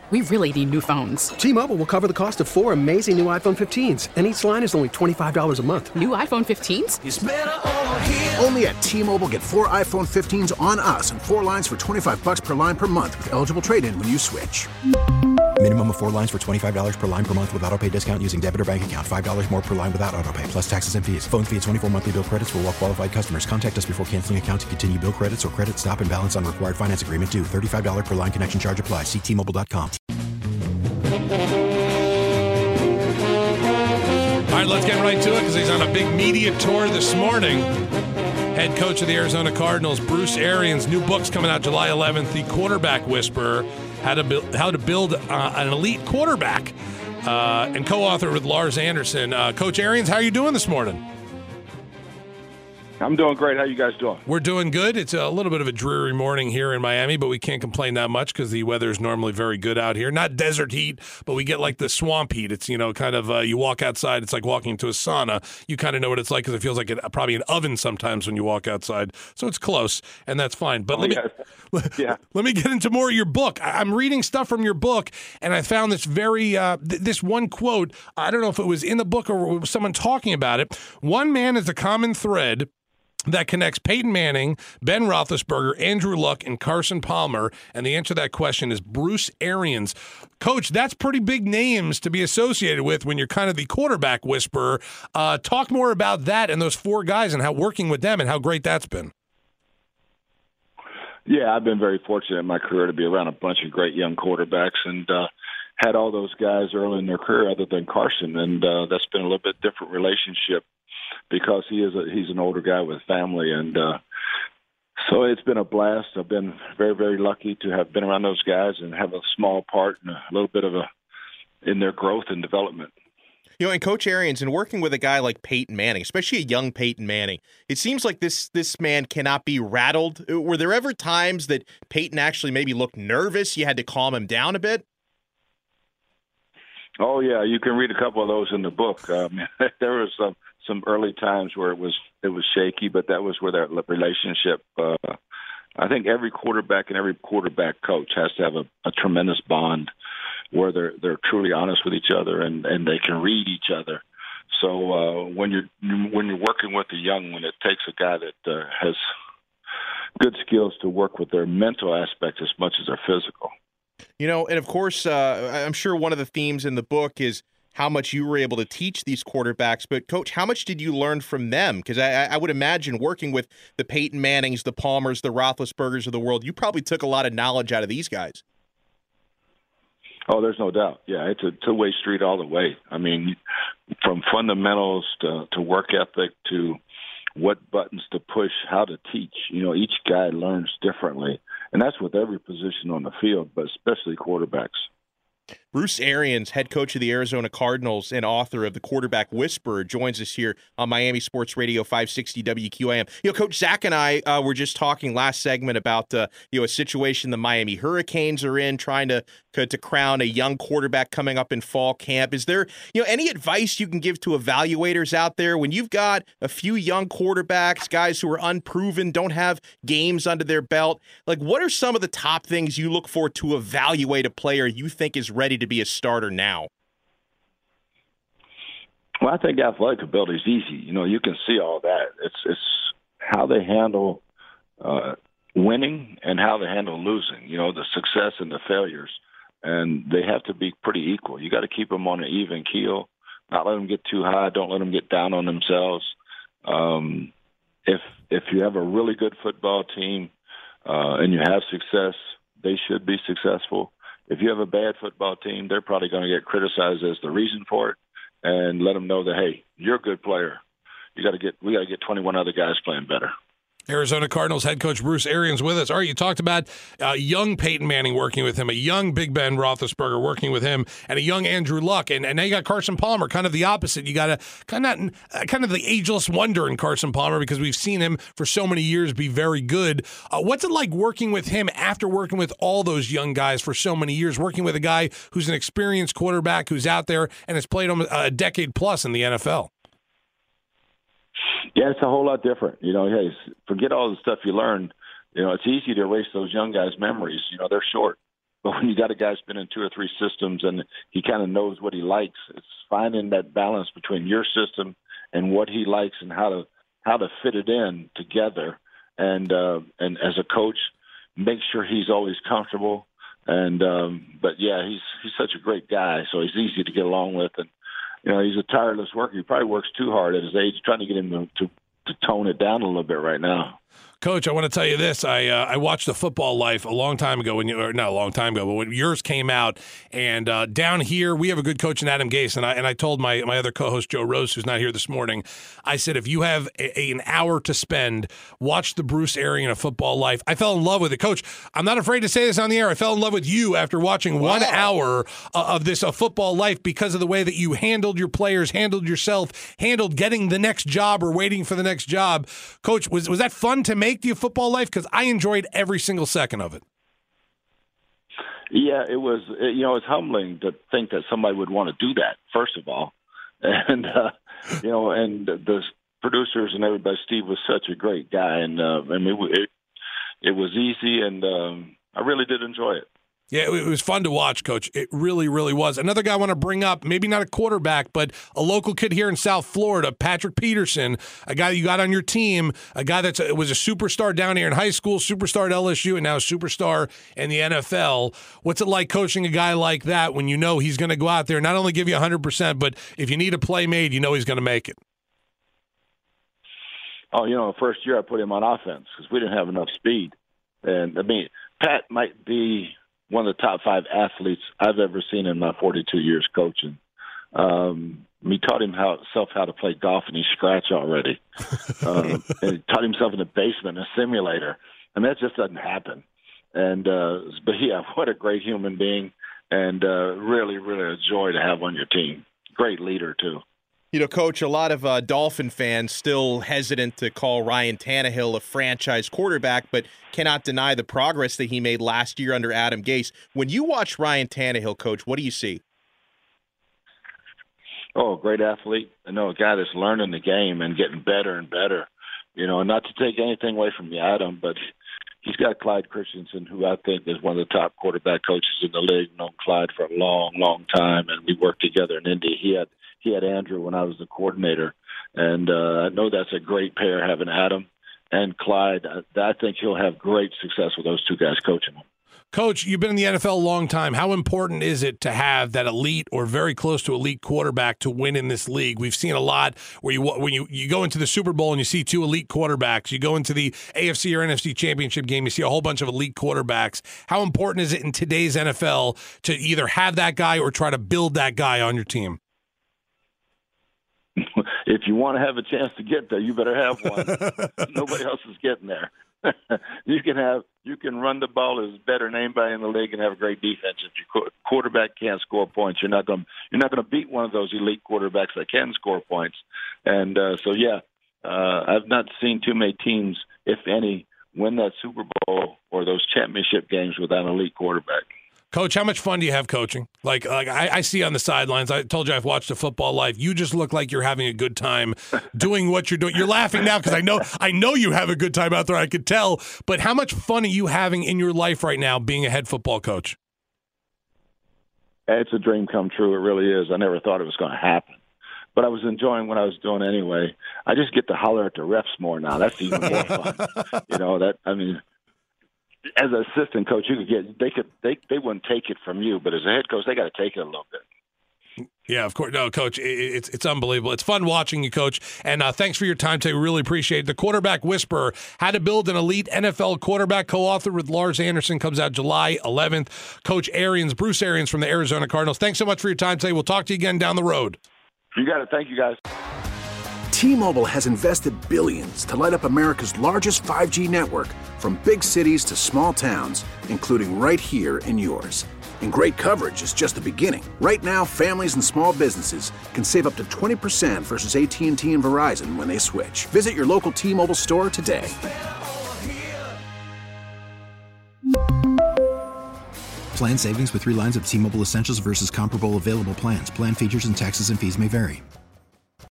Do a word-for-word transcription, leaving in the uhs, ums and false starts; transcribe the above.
We really need new phones. T-Mobile will cover the cost of four amazing new iPhone fifteens, and each line is only twenty-five dollars a month. New iPhone fifteens? It's better over here. Only at T-Mobile, get four iPhone fifteens on us and four lines for twenty-five dollars per line per month with eligible trade-in when you switch. Minimum of four lines for twenty-five dollars per line per month with autopay discount using debit or bank account. five dollars more per line without autopay, plus taxes and fees. Phone fee at twenty-four monthly bill credits for well-qualified customers. Contact us before canceling account to continue bill credits or credit stop and balance on required finance agreement due. thirty-five dollars per line connection charge applies. See T Mobile dot com. All right, let's get right to it because he's on a big media tour this morning. Head coach of the Arizona Cardinals, Bruce Arians. New book's coming out July eleventh, The Quarterback Whisperer, How to Build, how to build uh, an Elite Quarterback, uh, and co-author with Lars Anderson. Uh, Coach Arians, how are you doing this morning? I'm doing great. How you guys doing? We're doing good. It's a little bit of a dreary morning here in Miami, but we can't complain that much because the weather is normally very good out here. Not desert heat, but we get like the swamp heat. It's, you know, kind of, uh, you walk outside, it's like walking into a sauna. You kind of know what it's like because it feels like it, probably an oven sometimes when you walk outside. So it's close, and that's fine. But oh, let me yeah. yeah. let me get into more of your book. I'm reading stuff from your book, and I found this very, uh, th- this one quote. I don't know if it was in the book or was someone talking about it. One man is a common thread that connects Peyton Manning, Ben Roethlisberger, Andrew Luck, and Carson Palmer, and the answer to that question is Bruce Arians. Coach, that's pretty big names to be associated with when you're kind of the quarterback whisperer. Uh, talk more about that and those four guys and how working with them and how great that's been. Yeah, I've been very fortunate in my career to be around a bunch of great young quarterbacks and uh, had all those guys early in their career other than Carson, and uh, that's been a little bit different relationship because he is a, he's an older guy with family, and uh, so it's been a blast. I've been very, very lucky to have been around those guys and have a small part and a little bit of a in their growth and development. You know, and Coach Arians, in working with a guy like Peyton Manning, especially a young Peyton Manning, it seems like this this man cannot be rattled. Were there ever times that Peyton actually maybe looked nervous? You had to calm him down a bit? Oh, yeah, you can read a couple of those in the book. Um, there was some some early times where it was it was shaky, but that was where that relationship. Uh, I think every quarterback and every quarterback coach has to have a, a tremendous bond where they're they're truly honest with each other and, and they can read each other. So uh, when you're when you're working with a young one, it takes a guy that uh, has good skills to work with their mental aspect as much as their physical. You know, and of course, uh, I'm sure one of the themes in the book is how much you were able to teach these quarterbacks. But, Coach, how much did you learn from them? Because I, I would imagine working with the Peyton Mannings, the Palmers, the Roethlisbergers of the world, you probably took a lot of knowledge out of these guys. Oh, there's no doubt. Yeah, it's a two-way street all the way. I mean, from fundamentals to, to work ethic to what buttons to push, how to teach. You know, each guy learns differently. And that's with every position on the field, but especially quarterbacks. Bruce Arians, head coach of the Arizona Cardinals and author of The Quarterback Whisperer, joins us here on Miami Sports Radio five sixty W Q A M. You know, Coach Zach and I uh, were just talking last segment about uh, you know a situation the Miami Hurricanes are in, trying to to crown a young quarterback coming up in fall camp. Is there you know any advice you can give to evaluators out there when you've got a few young quarterbacks, guys who are unproven, don't have games under their belt? Like, what are some of the top things you look for to evaluate a player you think is ready to be a starter now? Well, I think athletic ability is easy. You know, you can see all that. It's it's how they handle uh, winning and how they handle losing. You know, the success and the failures, and they have to be pretty equal. You got to keep them on an even keel, not let them get too high. Don't let them get down on themselves. Um, if if you have a really good football team uh, and you have success, they should be successful. If you have a bad football team, they're probably going to get criticized as the reason for it, and let them know that, hey, you're a good player. You got to get we got to get twenty-one other guys playing better. Arizona Cardinals head coach Bruce Arians with us. All right, you talked about uh, young Peyton Manning working with him, a young Big Ben Roethlisberger working with him, and a young Andrew Luck, and, and now you got Carson Palmer, kind of the opposite. You got a kind of uh, kind of the ageless wonder in Carson Palmer because we've seen him for so many years be very good. Uh, what's it like working with him after working with all those young guys for so many years, working with a guy who's an experienced quarterback who's out there and has played almost a decade plus in the N F L? Yeah, it's a whole lot different. You know, hey, forget all the stuff you learned. You know, it's easy to erase those young guys' memories. You know, they're short. But when you got a guy who's been in two or three systems and he kind of knows what he likes, it's finding that balance between your system and what he likes and how to how to fit it in together. And uh, and as a coach, make sure he's always comfortable. And um, but yeah, he's he's such a great guy, so he's easy to get along with. And you know, he's a tireless worker. He probably works too hard at his age, trying to get him to, to, to tone it down a little bit right now. Coach, I want to tell you this. I uh, I watched The Football Life a long time ago, when you, or not a long time ago, but when yours came out. And uh, down here, we have a good coach in Adam Gase. And I, and I told my, my other co-host, Joe Rose, who's not here this morning, I said, if you have a, a, an hour to spend, watch the Bruce Arians of Football Life. I fell in love with it. Coach, I'm not afraid to say this on the air. I fell in love with you after watching wow. one hour uh, of this uh, Football Life because of the way that you handled your players, handled yourself, handled getting the next job or waiting for the next job. Coach, was, was that fun to make, the Football Life? Because I enjoyed every single second of it. Yeah, it was, you know, it's humbling to think that somebody would want to do that, first of all. And, uh, you know, and the producers and everybody, Steve was such a great guy. And, uh, I mean, it, it was easy, and um, I really did enjoy it. Yeah, it was fun to watch, Coach. It really, really was. Another guy I want to bring up, maybe not a quarterback, but a local kid here in South Florida, Patrick Peterson, a guy you got on your team, a guy that was a superstar down here in high school, superstar at L S U, and now a superstar in the N F L. What's it like coaching a guy like that when you know he's going to go out there, not only give you one hundred percent, but if you need a play made, you know he's going to make it? Oh, you know, the first year I put him on offense because we didn't have enough speed. And, I mean, Pat might be one of the top five athletes I've ever seen in my forty-two years coaching. Um, we taught him how self how to play golf, and he scratched already. um, and he taught himself in the basement, in a simulator. And that just doesn't happen. And uh, but yeah, what a great human being, and uh, really, really a joy to have on your team. Great leader too. You know, Coach, a lot of uh, Dolphin fans still hesitant to call Ryan Tannehill a franchise quarterback, but cannot deny the progress that he made last year under Adam Gase. When you watch Ryan Tannehill, Coach, what do you see? Oh, great athlete. I know a guy that's learning the game and getting better and better. You know, not to take anything away from Adam, but he's got Clyde Christensen, who I think is one of the top quarterback coaches in the league. I've known Clyde for a long, long time, and we worked together in Indy. He had He had Andrew when I was the coordinator, and uh, I know that's a great pair, having Adam and Clyde. I, I think he'll have great success with those two guys coaching him. Coach, you've been in the N F L a long time. How important is it to have that elite or very close to elite quarterback to win in this league? We've seen a lot where you when you, you go into the Super Bowl and you see two elite quarterbacks. You go into the A F C or N F C championship game, you see a whole bunch of elite quarterbacks. How important is it in today's N F L to either have that guy or try to build that guy on your team? If you want to have a chance to get there, you better have one. Nobody else is getting there. you can have you can run the ball as better than anybody in the league and have a great defense. If your quarterback can't score points, you're not going you're not going to beat one of those elite quarterbacks that can score points. And uh, so, yeah, uh, I've not seen too many teams, if any, win that Super Bowl or those championship games without an elite quarterback. Coach, how much fun do you have coaching? Like, like I, I see on the sidelines, I told you I've watched a Football Life. You just look like you're having a good time doing what you're doing. You're laughing now because I know I know you have a good time out there. I could tell. But how much fun are you having in your life right now being a head football coach? It's a dream come true. It really is. I never thought it was going to happen. But I was enjoying what I was doing anyway. I just get to holler at the refs more now. That's even more fun. You know, that, I mean, as an assistant coach, you could get they could they they wouldn't take it from you, but as a head coach, they got to take it a little bit. Yeah, of course. No, Coach, it's it's unbelievable. It's fun watching you, Coach, and uh, thanks for your time today. We really appreciate it. The Quarterback Whisperer: How to Build an Elite N F L Quarterback, co-authored with Lars Anderson, comes out July eleventh. Coach Arians, Bruce Arians from the Arizona Cardinals. Thanks so much for your time today. We'll talk to you again down the road. You got it. Thank you, guys. T-Mobile has invested billions to light up America's largest five G network, from big cities to small towns, including right here in yours. And great coverage is just the beginning. Right now, families and small businesses can save up to twenty percent versus A T and T and Verizon when they switch. Visit your local T-Mobile store today. Plan savings with three lines of T-Mobile Essentials versus comparable available plans. Plan features and taxes and fees may vary.